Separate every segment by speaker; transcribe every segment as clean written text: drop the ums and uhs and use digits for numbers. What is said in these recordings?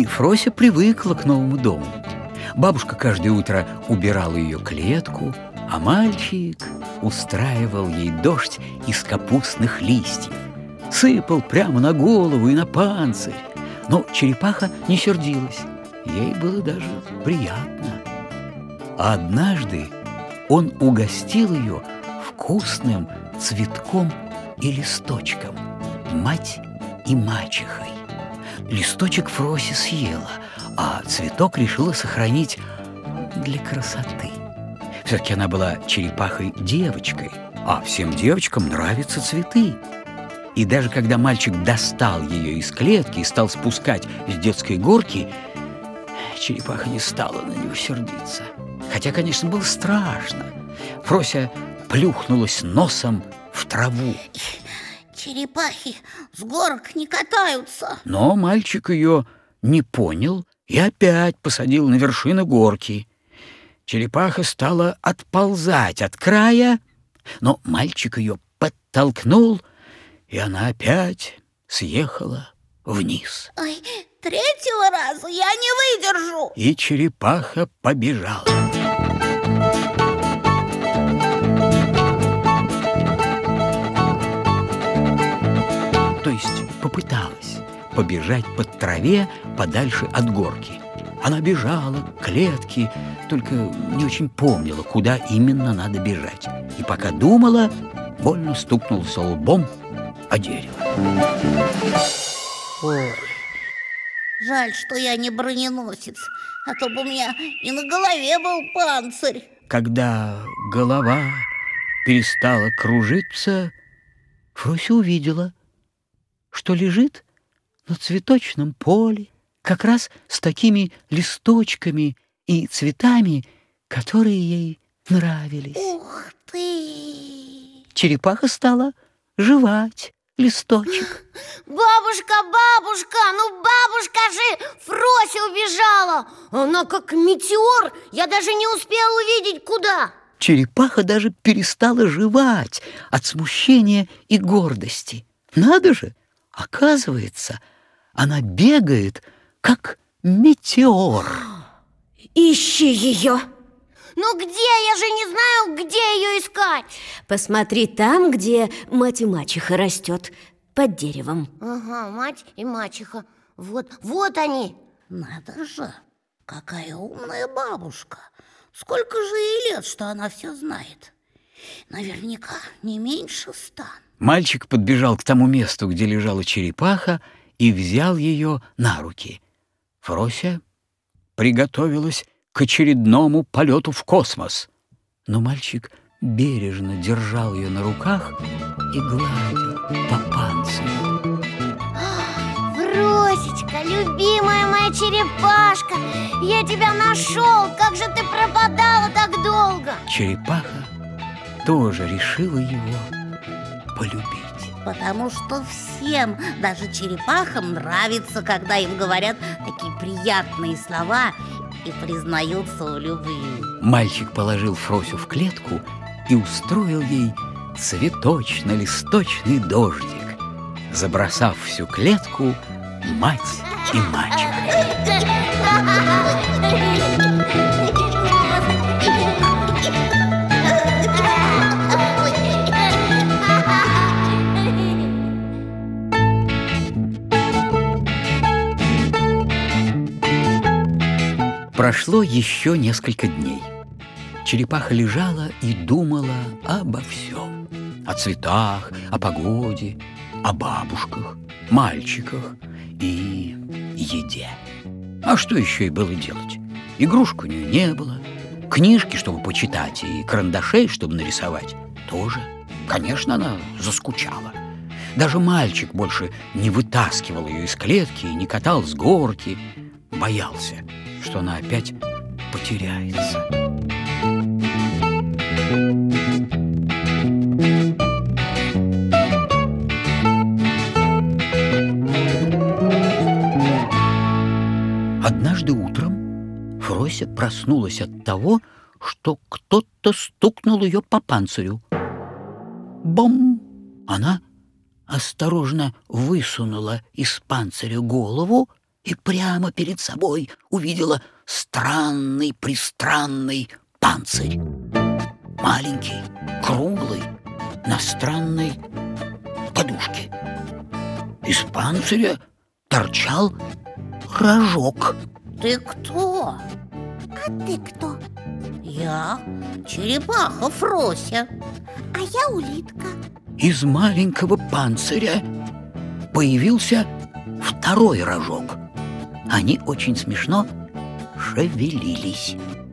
Speaker 1: Фрося привыкла к новому дому. Бабушка каждое утро убирала ее клетку, а мальчик устраивал ей дождь из капустных листьев. Сыпал прямо на голову и на панцирь. Но черепаха не сердилась. Ей было даже приятно. А однажды он угостил ее вкусным цветком и листочком, мать и мачехой. Листочек Фрося съела, а цветок решила сохранить для красоты. Все-таки она была черепахой-девочкой, а всем девочкам нравятся цветы. И даже когда мальчик достал ее из клетки и стал спускать с детской горки, черепаха не стала на него сердиться. Хотя, конечно, было страшно. Фрося плюхнулась носом в траву.
Speaker 2: Черепахи с горок не катаются.
Speaker 1: Но мальчик ее не понял и опять посадил на вершину горки. Черепаха стала отползать от края, но мальчик ее подтолкнул, и она опять съехала вниз.
Speaker 2: Ой, третьего раза я не выдержу.
Speaker 1: И черепаха побежала. То есть попыталась побежать по траве подальше от горки. Она бежала к клетке, только не очень помнила, куда именно надо бежать. И пока думала, больно стукнулась лбом о дерево.
Speaker 2: Ой, жаль, что я не броненосец, а то бы у меня и на голове был панцирь.
Speaker 1: Когда голова перестала кружиться, Фрося увидела, что лежит на цветочном поле, как раз с такими листочками и цветами, которые ей нравились.
Speaker 2: Ух ты!
Speaker 1: Черепаха стала жевать листочек.
Speaker 3: Бабушка, бабушка, ну бабушка же, Фрося убежала. Она как метеор, я даже не успела увидеть, куда.
Speaker 1: Черепаха даже перестала жевать от смущения и гордости. Надо же, оказывается, она бегает, как метеор.
Speaker 3: Ищи ее. Ну где? Я же не знаю, где ее искать. Посмотри там, где мать и мачеха растет, под деревом.
Speaker 2: Ага, мать и мачеха. Вот они. Надо же, какая умная бабушка. Сколько же ей лет, что она все знает? Наверняка не меньше 100.
Speaker 1: Мальчик подбежал к тому месту, где лежала черепаха, и взял ее на руки. Фрося приготовилась к очередному полету в космос. Но мальчик бережно держал ее на руках и гладил по панцирю.
Speaker 3: Фросечка, любимая моя черепашка, я тебя нашел. Как же ты пропадала так долго?
Speaker 1: Черепаха тоже решила его полюбить.
Speaker 2: Потому что всем, даже черепахам, нравится, когда им говорят такие приятные слова и признаются в любви.
Speaker 1: Мальчик положил Фросю в клетку и устроил ей цветочно-листочный дождик, забросав всю клетку мать и мачеха. Прошло еще несколько дней. Черепаха лежала и думала обо всем. О цветах, о погоде, о бабушках, мальчиках и еде. А что еще и было делать? Игрушек у нее не было, книжки, чтобы почитать, и карандашей, чтобы нарисовать, тоже. Конечно, она заскучала. Даже мальчик больше не вытаскивал ее из клетки и не катал с горки. Боялся, что она опять потеряется. Однажды утром Фрося проснулась от того, что кто-то стукнул ее по панцирю. Бом! Она осторожно высунула из панциря голову и прямо перед собой увидела странный-пристранный панцирь. Маленький, круглый, на странной подушке. Из панциря торчал рожок.
Speaker 2: Ты кто?
Speaker 3: А ты кто?
Speaker 2: Я черепаха Фрося.
Speaker 3: А я улитка.
Speaker 1: Из маленького панциря появился второй рожок. Они очень смешно шевелились.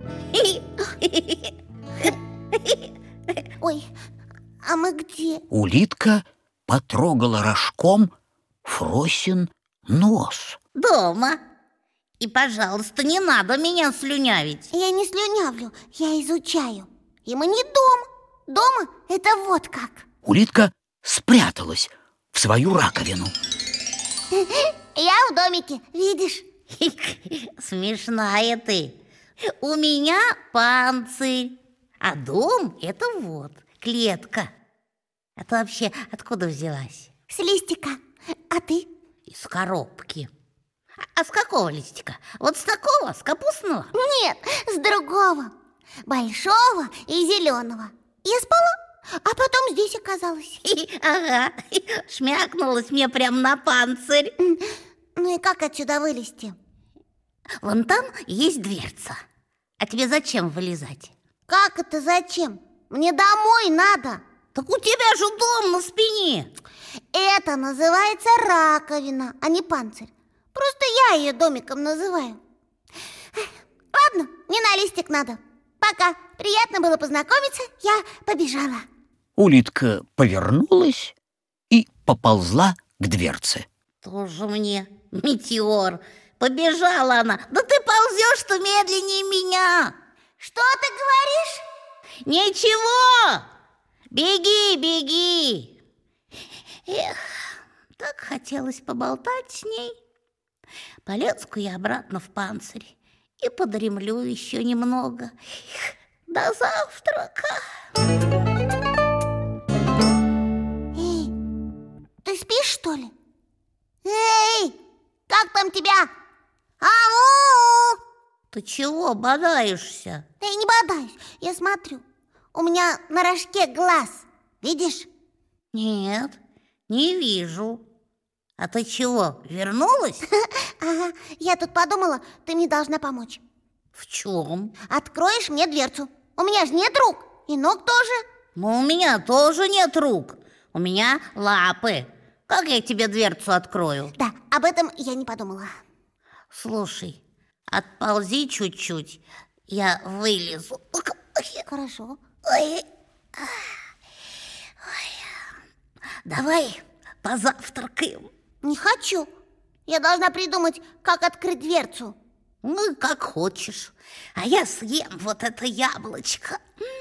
Speaker 3: Ой, а мы где?
Speaker 1: Улитка потрогала рожком Фросин нос.
Speaker 2: Дома. И, пожалуйста, не надо меня слюнявить.
Speaker 3: Я не слюнявлю, я изучаю. И мы не дома. Дома это вот как.
Speaker 1: Улитка спряталась в свою раковину.
Speaker 3: Я в домике, видишь?
Speaker 2: Смешная ты. У меня панцирь, а дом – это вот, клетка. А ты вообще откуда взялась?
Speaker 3: С листика. А ты?
Speaker 2: Из коробки. А с какого листика? Вот с такого, с капустного?
Speaker 3: Нет, с другого. Большого и зеленого. Я спала, а потом здесь оказалась.
Speaker 2: Ага, шмякнулась мне прямо на панцирь.
Speaker 3: Ну и как отсюда вылезти?
Speaker 2: Вон там есть дверца. А тебе зачем вылезать?
Speaker 3: Как это зачем? Мне домой надо.
Speaker 2: Так у тебя же дом на спине.
Speaker 3: Это называется раковина, а не панцирь. Просто я ее домиком называю. Ладно, не на листик надо. Пока. Приятно было познакомиться. Я побежала.
Speaker 1: Улитка повернулась и поползла к дверце.
Speaker 2: Тоже мне метеор. Побежала она. Да ты ползешь-то медленнее меня.
Speaker 3: Что ты говоришь?
Speaker 2: Ничего. Беги, беги. Эх, так хотелось поболтать с ней. Полезу-ка я обратно в панцирь и подремлю еще немного. До завтрака.
Speaker 3: Эй, ты спишь, что ли? Эй, как там тебя? Ау!
Speaker 2: Ты чего бодаешься?
Speaker 3: Да я не бодаюсь, я смотрю. У меня на рожке глаз. Видишь?
Speaker 2: Нет, не вижу. А ты чего, вернулась?
Speaker 3: Ага, я тут подумала, ты мне должна помочь.
Speaker 2: В чем?
Speaker 3: Откроешь мне дверцу. У меня же нет рук, и ног тоже.
Speaker 2: Ну, у меня тоже нет рук. У меня лапы. Как я тебе дверцу открою?
Speaker 3: Да, об этом я не подумала.
Speaker 2: Слушай, отползи чуть-чуть, я вылезу.
Speaker 3: Хорошо.
Speaker 2: Ой. Давай позавтракаем.
Speaker 3: Не хочу. Я должна придумать, как открыть дверцу.
Speaker 2: Ну, как хочешь. А я съем вот это яблочко.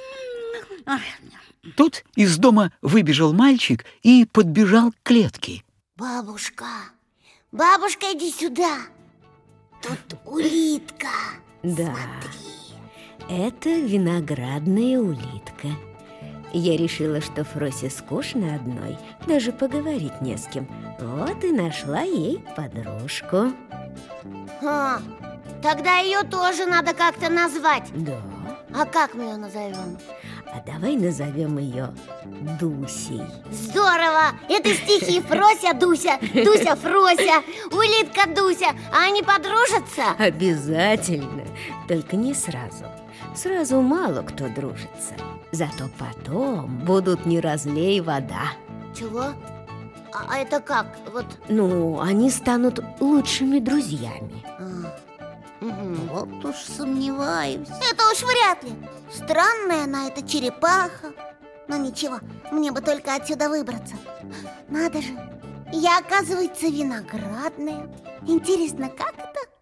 Speaker 1: Тут из дома выбежал мальчик и подбежал к клетке.
Speaker 3: Бабушка, бабушка, иди сюда. Тут улитка.
Speaker 4: Да,
Speaker 3: Смотри.
Speaker 4: это виноградная улитка. Я решила, что Фросе скучно одной, даже поговорить не с кем. Вот и нашла ей подружку.
Speaker 3: А, тогда ее тоже надо как-то назвать.
Speaker 4: Да,
Speaker 3: А как мы ее назовем?
Speaker 4: а давай назовем ее Дусей.
Speaker 3: Здорово! Это стихи Фрося, Дуся, Дуся, Фрося, улитка, Дуся. А они подружатся?
Speaker 4: Обязательно, только не сразу. Сразу мало кто дружится. Зато потом будут не разлей вода.
Speaker 3: Чего? А это как? Вот.
Speaker 4: Ну, они станут лучшими друзьями.
Speaker 2: Вот уж сомневаюсь.
Speaker 3: Это уж вряд ли. Странная она, эта черепаха. Но ничего, мне бы только отсюда выбраться. Надо же, я, оказывается, виноградная. Интересно, как это?